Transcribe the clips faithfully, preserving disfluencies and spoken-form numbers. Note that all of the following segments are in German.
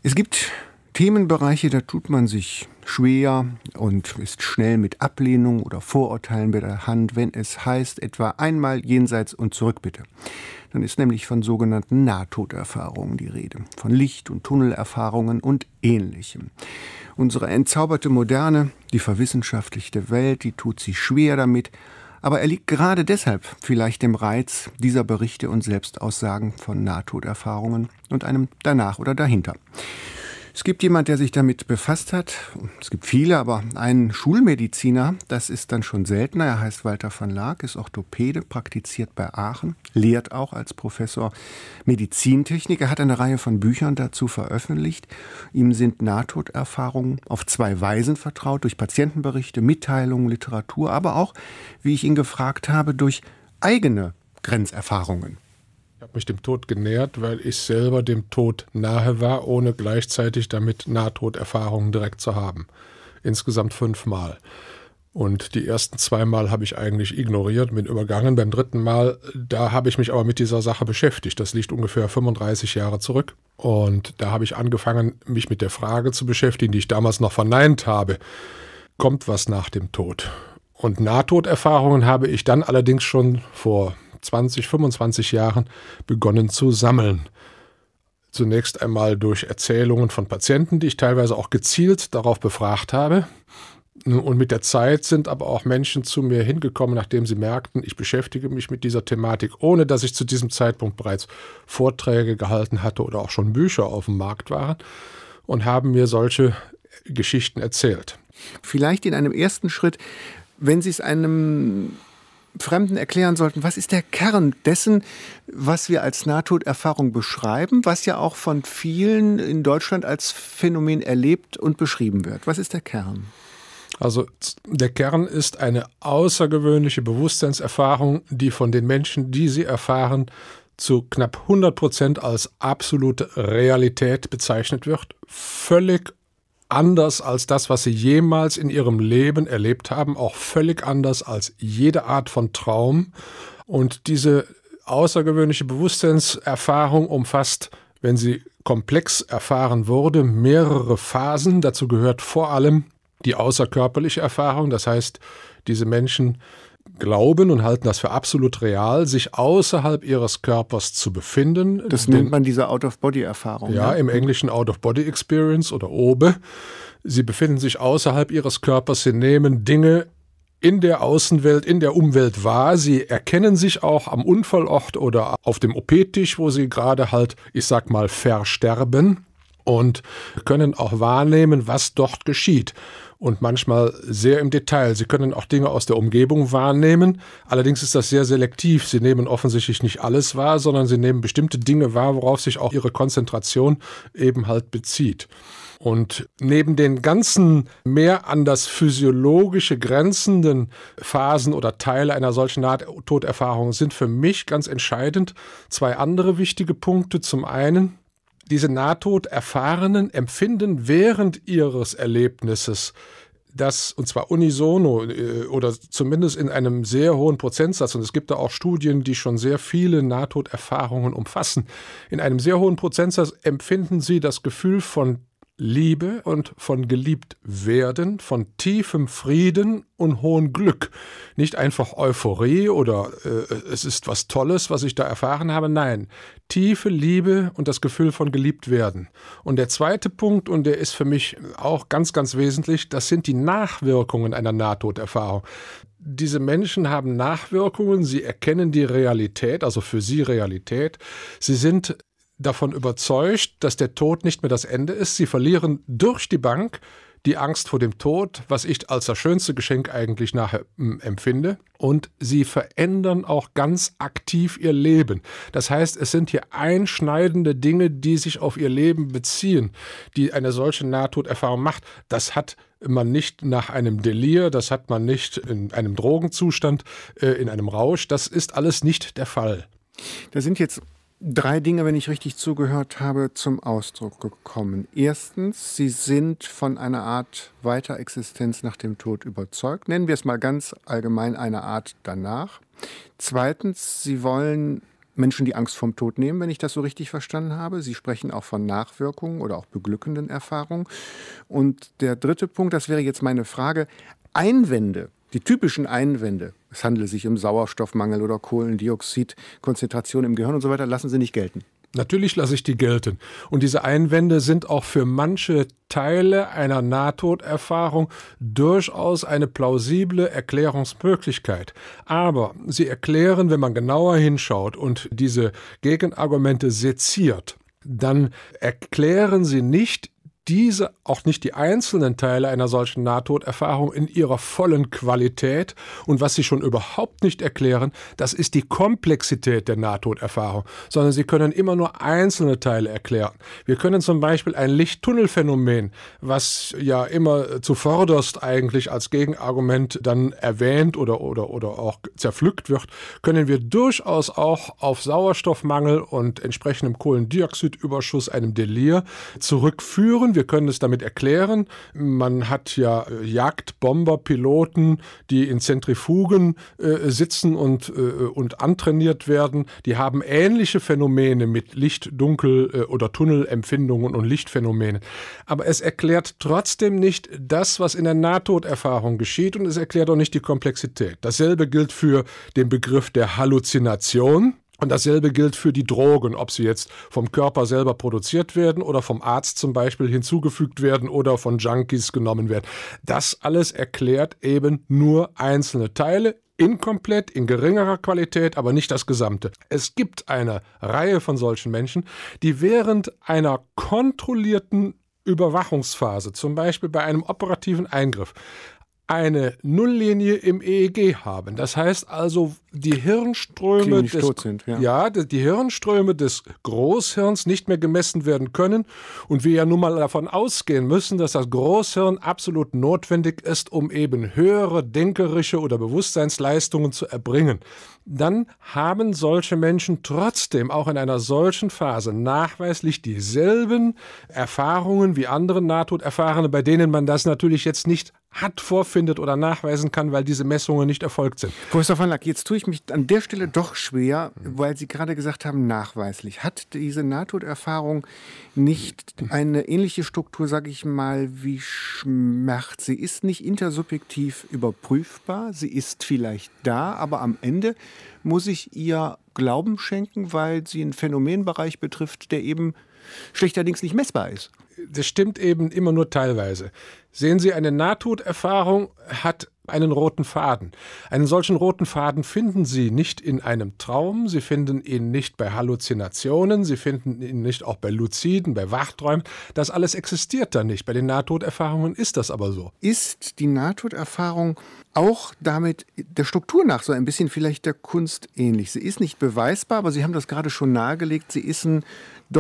Es gibt Themenbereiche, da tut man sich schwer und ist schnell mit Ablehnung oder Vorurteilen bei der Hand, wenn es heißt, etwa einmal jenseits und zurück bitte. Dann ist nämlich von sogenannten Nahtoderfahrungen die Rede, von Licht- und Tunnelerfahrungen und Ähnlichem. Unsere entzauberte Moderne, die verwissenschaftlichte Welt, die tut sich schwer damit, aber er liegt gerade deshalb vielleicht dem Reiz dieser Berichte und Selbstaussagen von Nahtoderfahrungen und einem danach oder dahinter. Es gibt jemand, der sich damit befasst hat. Es gibt viele, aber einen Schulmediziner, das ist dann schon seltener. Er heißt Walter van Laak, ist Orthopäde, praktiziert bei Aachen, lehrt auch als Professor Medizintechnik. Er hat eine Reihe von Büchern dazu veröffentlicht. Ihm sind Nahtoderfahrungen auf zwei Weisen vertraut, durch Patientenberichte, Mitteilungen, Literatur, aber auch, wie ich ihn gefragt habe, durch eigene Grenzerfahrungen. Ich habe mich dem Tod genähert, weil ich selber dem Tod nahe war, ohne gleichzeitig damit Nahtoderfahrungen direkt zu haben. Insgesamt fünfmal. Und die ersten zweimal habe ich eigentlich ignoriert, bin übergangen. Beim dritten Mal, da habe ich mich aber mit dieser Sache beschäftigt. Das liegt ungefähr fünfunddreißig Jahre zurück. Und da habe ich angefangen, mich mit der Frage zu beschäftigen, die ich damals noch verneint habe. Kommt was nach dem Tod? Und Nahtoderfahrungen habe ich dann allerdings schon vor zwanzig, fünfundzwanzig Jahren begonnen zu sammeln. Zunächst einmal durch Erzählungen von Patienten, die ich teilweise auch gezielt darauf befragt habe. Und mit der Zeit sind aber auch Menschen zu mir hingekommen, nachdem sie merkten, ich beschäftige mich mit dieser Thematik, ohne dass ich zu diesem Zeitpunkt bereits Vorträge gehalten hatte oder auch schon Bücher auf dem Markt waren, und haben mir solche Geschichten erzählt. Vielleicht in einem ersten Schritt, wenn Sie es einem Fremden erklären sollten, was ist der Kern dessen, was wir als Nahtoderfahrung beschreiben, was ja auch von vielen in Deutschland als Phänomen erlebt und beschrieben wird. Was ist der Kern? Also der Kern ist eine außergewöhnliche Bewusstseinserfahrung, die von den Menschen, die sie erfahren, zu knapp hundert Prozent als absolute Realität bezeichnet wird. Völlig anders als das, was sie jemals in ihrem Leben erlebt haben, auch völlig anders als jede Art von Traum. Und diese außergewöhnliche Bewusstseinserfahrung umfasst, wenn sie komplex erfahren wurde, mehrere Phasen. Dazu gehört vor allem die außerkörperliche Erfahrung. Das heißt, diese Menschen glauben und halten das für absolut real, sich außerhalb ihres Körpers zu befinden. Das nennt man diese Out-of-Body-Erfahrung. Ja, ne? Im Englischen Out-of-Body-Experience oder O B E. Sie befinden sich außerhalb ihres Körpers, sie nehmen Dinge in der Außenwelt, in der Umwelt wahr. Sie erkennen sich auch am Unfallort oder auf dem O P-Tisch, wo sie gerade halt, ich sag mal, versterben, und können auch wahrnehmen, was dort geschieht. Und manchmal sehr im Detail. Sie können auch Dinge aus der Umgebung wahrnehmen. Allerdings ist das sehr selektiv. Sie nehmen offensichtlich nicht alles wahr, sondern sie nehmen bestimmte Dinge wahr, worauf sich auch ihre Konzentration eben halt bezieht. Und neben den ganzen mehr an das Physiologische grenzenden Phasen oder Teile einer solchen Nahtoderfahrung sind für mich ganz entscheidend zwei andere wichtige Punkte. Zum einen, diese Nahtoderfahrenen empfinden während ihres Erlebnisses das, und zwar unisono oder zumindest in einem sehr hohen Prozentsatz, und es gibt da auch Studien, die schon sehr viele Nahtoderfahrungen umfassen, in einem sehr hohen Prozentsatz empfinden sie das Gefühl von Liebe und von geliebt werden, von tiefem Frieden und hohem Glück. Nicht einfach Euphorie oder äh, es ist was Tolles, was ich da erfahren habe. Nein, tiefe Liebe und das Gefühl von geliebt werden. Und der zweite Punkt, und der ist für mich auch ganz, ganz wesentlich, das sind die Nachwirkungen einer Nahtoderfahrung. Diese Menschen haben Nachwirkungen, sie erkennen die Realität, also für sie Realität. Sie sind davon überzeugt, dass der Tod nicht mehr das Ende ist. Sie verlieren durch die Bank die Angst vor dem Tod, was ich als das schönste Geschenk eigentlich nachher mh, empfinde. Und sie verändern auch ganz aktiv ihr Leben. Das heißt, es sind hier einschneidende Dinge, die sich auf ihr Leben beziehen, die eine solche Nahtoderfahrung macht. Das hat man nicht nach einem Delir, das hat man nicht in einem Drogenzustand, äh, in einem Rausch. Das ist alles nicht der Fall. Da sind jetzt drei Dinge, wenn ich richtig zugehört habe, zum Ausdruck gekommen. Erstens, Sie sind von einer Art Weiterexistenz nach dem Tod überzeugt. Nennen wir es mal ganz allgemein eine Art danach. Zweitens, Sie wollen Menschen die Angst vom Tod nehmen, wenn ich das so richtig verstanden habe. Sie sprechen auch von Nachwirkungen oder auch beglückenden Erfahrungen. Und der dritte Punkt, das wäre jetzt meine Frage, Einwände, die typischen Einwände, es handele sich um Sauerstoffmangel oder Kohlendioxidkonzentration im Gehirn und so weiter, lassen Sie nicht gelten. Natürlich lasse ich die gelten. Und diese Einwände sind auch für manche Teile einer Nahtoderfahrung durchaus eine plausible Erklärungsmöglichkeit. Aber sie erklären, wenn man genauer hinschaut und diese Gegenargumente seziert, dann erklären sie nicht diese, auch nicht die einzelnen Teile einer solchen Nahtoderfahrung in ihrer vollen Qualität. Und was sie schon überhaupt nicht erklären, das ist die Komplexität der Nahtoderfahrung, sondern sie können immer nur einzelne Teile erklären. Wir können zum Beispiel ein Lichttunnelphänomen, was ja immer zuvorderst eigentlich als Gegenargument dann erwähnt oder, oder, oder auch zerpflückt wird, können wir durchaus auch auf Sauerstoffmangel und entsprechendem Kohlendioxidüberschuss, einem Delir, zurückführen. Wir können es damit erklären. Man hat ja Jagdbomberpiloten, die in Zentrifugen äh, sitzen und, äh, und antrainiert werden. Die haben ähnliche Phänomene mit Licht-, Dunkel- äh, oder Tunnelempfindungen und Lichtphänomenen. Aber es erklärt trotzdem nicht das, was in der Nahtoderfahrung geschieht, und es erklärt auch nicht die Komplexität. Dasselbe gilt für den Begriff der Halluzination. Und dasselbe gilt für die Drogen, ob sie jetzt vom Körper selber produziert werden oder vom Arzt zum Beispiel hinzugefügt werden oder von Junkies genommen werden. Das alles erklärt eben nur einzelne Teile, inkomplett, in geringerer Qualität, aber nicht das Gesamte. Es gibt eine Reihe von solchen Menschen, die während einer kontrollierten Überwachungsphase, zum Beispiel bei einem operativen Eingriff, eine Nulllinie im E E G haben. Das heißt also, die Hirnströme des, tot sind, ja. Ja, die Hirnströme des Großhirns nicht mehr gemessen werden können und wir ja nun mal davon ausgehen müssen, dass das Großhirn absolut notwendig ist, um eben höhere denkerische oder Bewusstseinsleistungen zu erbringen. Dann haben solche Menschen trotzdem auch in einer solchen Phase nachweislich dieselben Erfahrungen wie andere Nahtoderfahrene, bei denen man das natürlich jetzt nicht hat, vorfindet oder nachweisen kann, weil diese Messungen nicht erfolgt sind. Professor van Laak, jetzt tue ich mich an der Stelle doch schwer, weil Sie gerade gesagt haben, nachweislich. Hat diese Nahtoderfahrung nicht eine ähnliche Struktur, sage ich mal, wie Schmerz? Sie ist nicht intersubjektiv überprüfbar, sie ist vielleicht da, aber am Ende muss ich ihr Glauben schenken, weil sie einen Phänomenbereich betrifft, der eben schlechterdings nicht messbar ist. Das stimmt eben immer nur teilweise. Sehen Sie, eine Nahtoderfahrung hat einen roten Faden. Einen solchen roten Faden finden Sie nicht in einem Traum, Sie finden ihn nicht bei Halluzinationen, Sie finden ihn nicht auch bei Luziden, bei Wachträumen. Das alles existiert da nicht. Bei den Nahtoderfahrungen ist das aber so. Ist die Nahtoderfahrung auch damit der Struktur nach so ein bisschen vielleicht der Kunst ähnlich? Sie ist nicht beweisbar, aber Sie haben das gerade schon nahegelegt, sie ist ein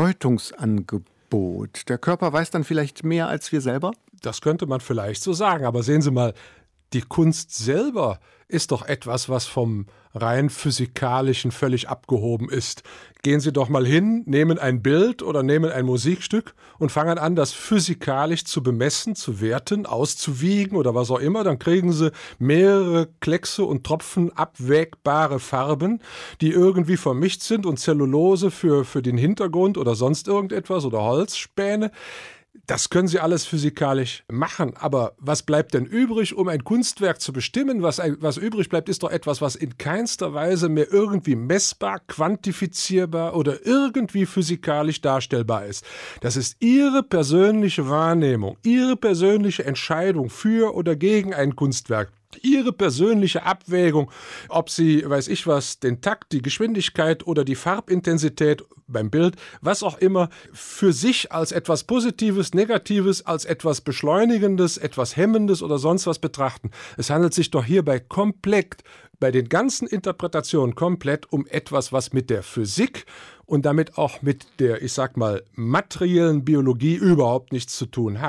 Deutungsangebot. Der Körper weiß dann vielleicht mehr als wir selber? Das könnte man vielleicht so sagen, aber sehen Sie mal, die Kunst selber ist doch etwas, was vom rein physikalischen völlig abgehoben ist. Gehen Sie doch mal hin, nehmen ein Bild oder nehmen ein Musikstück und fangen an, das physikalisch zu bemessen, zu werten, auszuwiegen oder was auch immer. Dann kriegen Sie mehrere Kleckse und Tropfen abwägbare Farben, die irgendwie vermischt sind und Zellulose für, für den Hintergrund oder sonst irgendetwas oder Holzspäne. Das können Sie alles physikalisch machen, aber was bleibt denn übrig, um ein Kunstwerk zu bestimmen? Was, was übrig bleibt, ist doch etwas, was in keinster Weise mehr irgendwie messbar, quantifizierbar oder irgendwie physikalisch darstellbar ist. Das ist Ihre persönliche Wahrnehmung, Ihre persönliche Entscheidung für oder gegen ein Kunstwerk. Ihre persönliche Abwägung, ob Sie, weiß ich was, den Takt, die Geschwindigkeit oder die Farbintensität beim Bild, was auch immer, für sich als etwas Positives, Negatives, als etwas Beschleunigendes, etwas Hemmendes oder sonst was betrachten. Es handelt sich doch hierbei komplett, bei den ganzen Interpretationen komplett um etwas, was mit der Physik und damit auch mit der, ich sag mal, materiellen Biologie überhaupt nichts zu tun hat.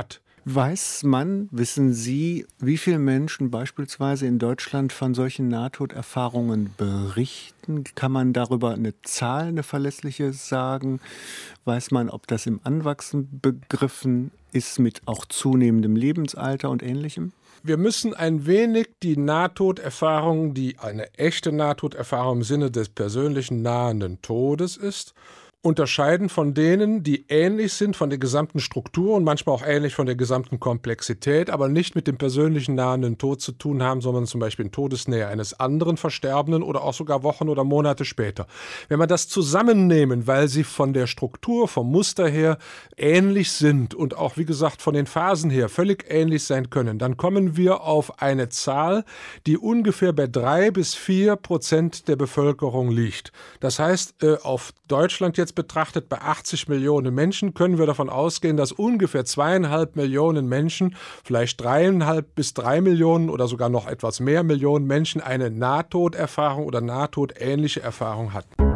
Weiß man, wissen Sie, wie viele Menschen beispielsweise in Deutschland von solchen Nahtoderfahrungen berichten? Kann man darüber eine Zahl, eine verlässliche sagen? Weiß man, ob das im Anwachsen begriffen ist mit auch zunehmendem Lebensalter und Ähnlichem? Wir müssen ein wenig die Nahtoderfahrung, die eine echte Nahtoderfahrung im Sinne des persönlichen nahenden Todes ist, unterscheiden von denen, die ähnlich sind von der gesamten Struktur und manchmal auch ähnlich von der gesamten Komplexität, aber nicht mit dem persönlichen nahenden Tod zu tun haben, sondern zum Beispiel in Todesnähe eines anderen Versterbenden oder auch sogar Wochen oder Monate später. Wenn wir das zusammennehmen, weil sie von der Struktur, vom Muster her ähnlich sind und auch, wie gesagt, von den Phasen her völlig ähnlich sein können, dann kommen wir auf eine Zahl, die ungefähr bei drei bis vier Prozent der Bevölkerung liegt. Das heißt, auf Deutschland jetzt betrachtet, bei achtzig Millionen Menschen können wir davon ausgehen, dass ungefähr zweieinhalb Millionen Menschen, vielleicht dreieinhalb bis drei Millionen oder sogar noch etwas mehr Millionen Menschen eine Nahtoderfahrung oder nahtotähnliche Erfahrung hatten.